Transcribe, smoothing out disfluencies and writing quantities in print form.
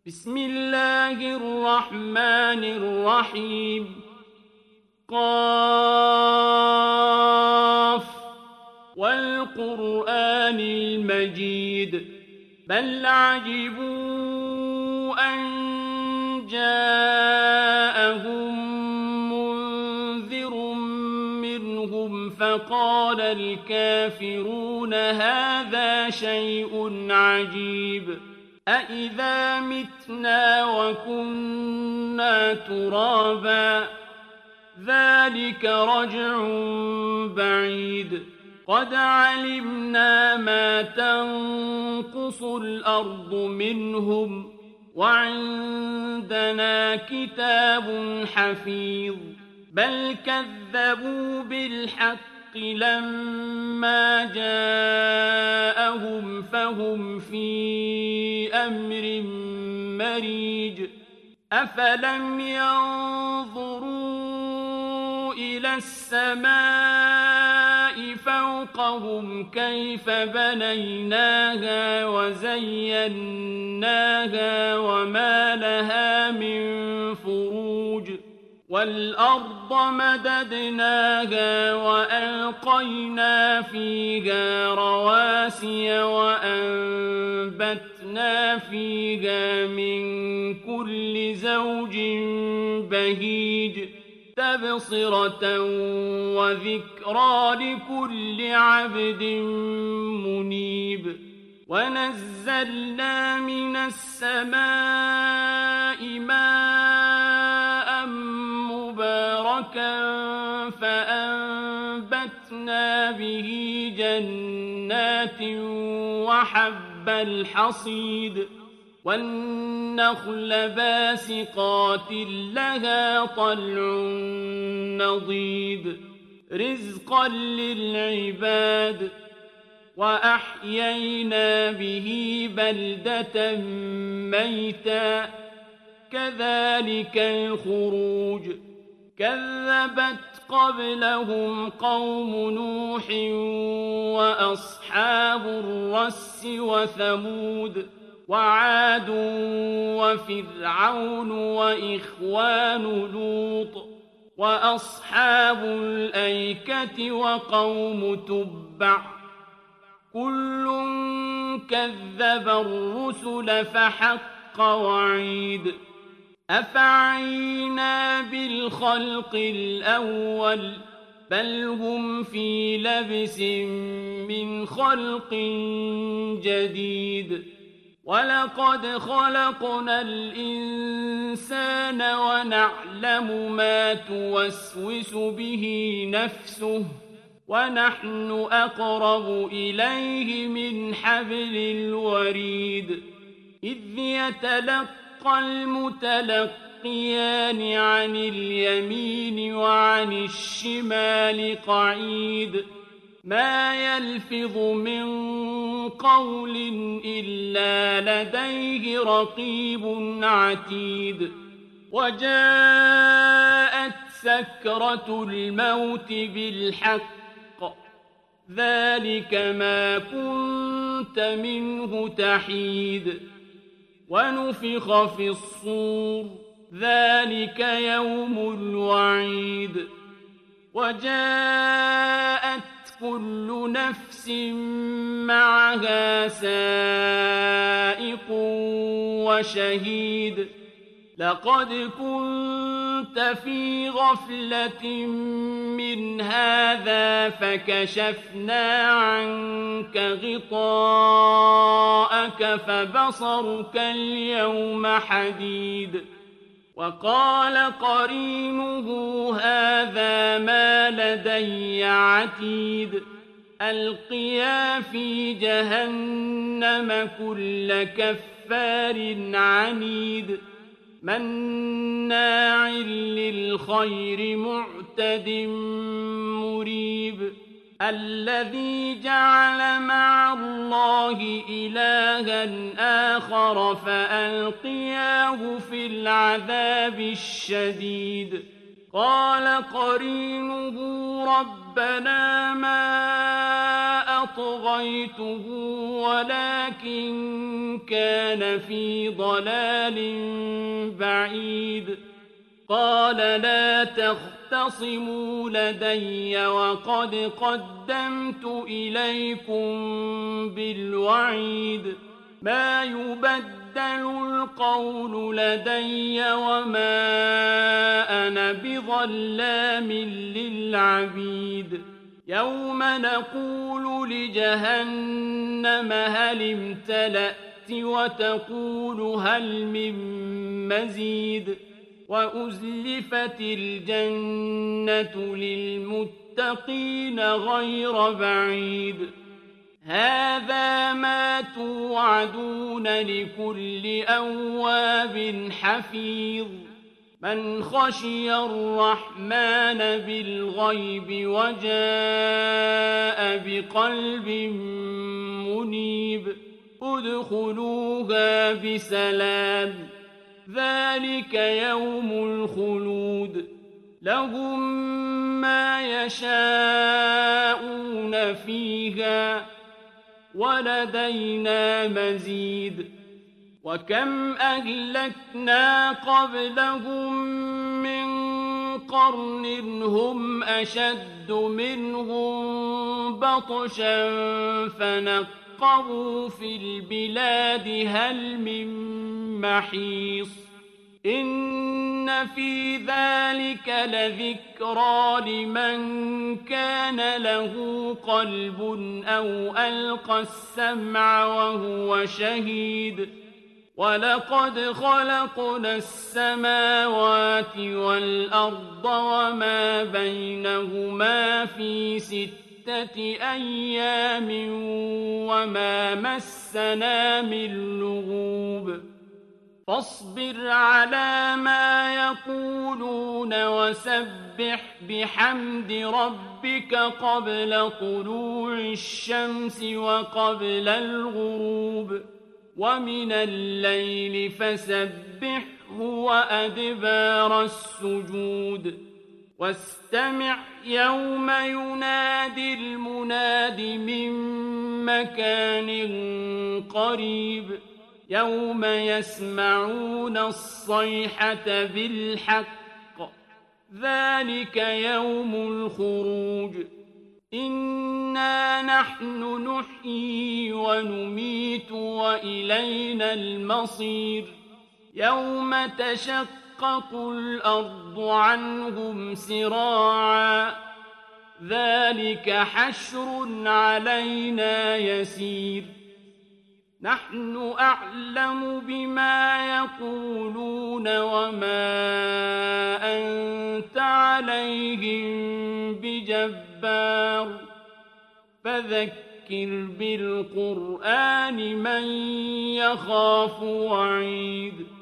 بسم الله الرحمن الرحيم قاف والقرآن المجيد بل عجبوا أن جاءهم منذر منهم فقال الكافرون هذا شيء عجيب أإذا متنا وكنا ترابا ذلك رجع بعيد قد علمنا ما تنقص الأرض منهم وعندنا كتاب حفيظ بل كذبوا بالحق لما جاءهم فهم في أمر مريج أفلم ينظروا إلى السماء فوقهم كيف بنيناها وزيناها وما لها من فروج والأرض مددناها وألقينا فيها رواسي وأنبتنا فيها من كل زوج بهيج تبصرة وذكرى لكل عبد منيب ونزلنا من السماء ماء مباركا فأنبتنا به جنات وحب الحصيد والنخل باسقات لها طلع نضيد رزقا للعباد وأحيينا به بلدة ميتا كذلك الخروج كذبت قبلهم قوم نوح وأصحاب الرس وثمود وعاد وفرعون وإخوان لوط وأصحاب الأيكة وقوم تبع كل كذب الرسل فحق وعيد أفعينا بالخلق الأول بل هم في لبس من خلق جديد ولقد خلقنا الإنسان ونعلم ما توسوس به نفسه ونحن أقرب إليه من حبل الوريد إذ يتلقى المتلقيان عن اليمين وعن الشمال قعيد ما يلفظ من قول إلا لديه رقيب عتيد وجاءت سكرة الموت بالحق ذلك ما كنت منه تحيد ونفخ في الصور ذلك يوم الوعيد وجاءت كل نفس معها سائق وشهيد لقد كنت في غفلة من هذا فكشفنا عنك غطاءك فبصرك اليوم حديد وقال قرينه هذا ما لدي عتيد ألقيا في جهنم كل كفار عنيد مناع للخير معتد مريب الذي جعل مع الله إلها آخر فألقياه في العذاب الشديد قال قرينه ربنا ما أطغيته ولكن كان في ضلال بعيد قال لا تختصموا لدي وقد قدمت إليكم بالوعيد ما يبدل القول لدي وما أنا بظلام للعبيد يوم نقول لجهنم هل امتلأت وتقول هل من مزيد وأزلفت الجنة للمتقين غير بعيد هذا ما توعدون لكل أواب حفيظ من خشي الرحمن بالغيب وجاء بقلب منيب ادخلوها بسلام ذلك يوم الخلود لهم ما يشاءون فيها ولدينا مزيد وكم أهلكنا قبلهم من قرن هم أشد منهم بطشا فنقبوا في البلاد هل من محيص إن في ذلك لذكرى لمن كان له قلب أو ألقى السمع وهو شهيد ولقد خلقنا السماوات والأرض وما بينهما في 6 أيام وما مسنا من لغوب فاصبر على ما يقولون وسبح بحمد ربك قبل طلوع الشمس وقبل الغروب ومن الليل فسبحه وأدبار السجود واستمع يوم ينادي المناد من مكان قريب يوم يسمعون الصيحة بالحق ذلك يوم الخروج إنا نحن نحيي ونميت وإلينا المصير يوم تشقق الأرض عنهم سراعا ذلك حشر علينا يسير نحن أعلم بما يقولون وما أنت عليهم بجبار فذكر بالقرآن من يخاف وعيد